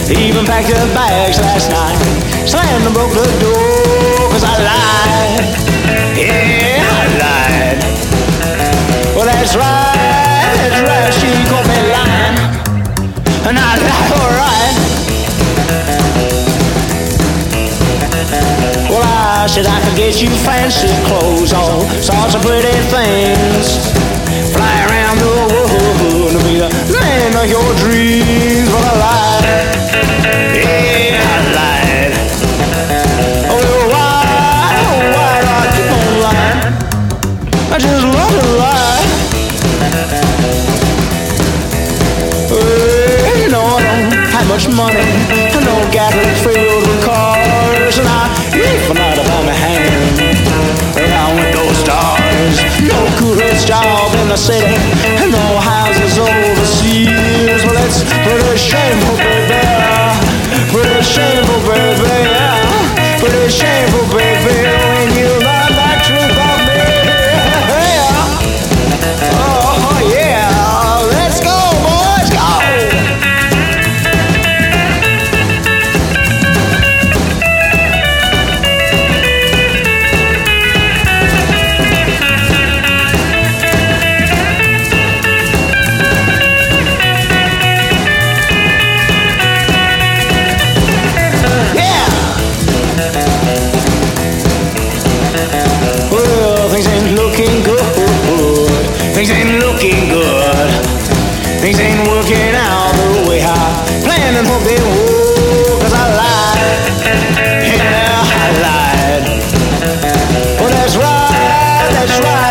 Even packed the bags last night. Slammed and broke the door, cause I lied. Yeah, I lied. Well, that's right, she caught me lying. And I lied, alright. Well, I said I could get you fancy clothes, all sorts of pretty things. Fly around the world to be the man of your dreams. But I lied, yeah, I lied. Oh, why do I keep on lying? I just love to lie. Well, you know I don't have much money. I don't got filled with cars, and I live for night about my hand around with those stars. No good job in the city, and no houses overseas. Well, it's pretty shameful, baby. Pretty shameful, baby. Pretty shameful, baby. When you learn that truth about me. Oh, yeah. Let's go, boys, go. Well, things ain't looking good. Things ain't looking good. Things ain't working out the way I planned and hoped they would. Cause I lied. Yeah, I lied. Well, that's right,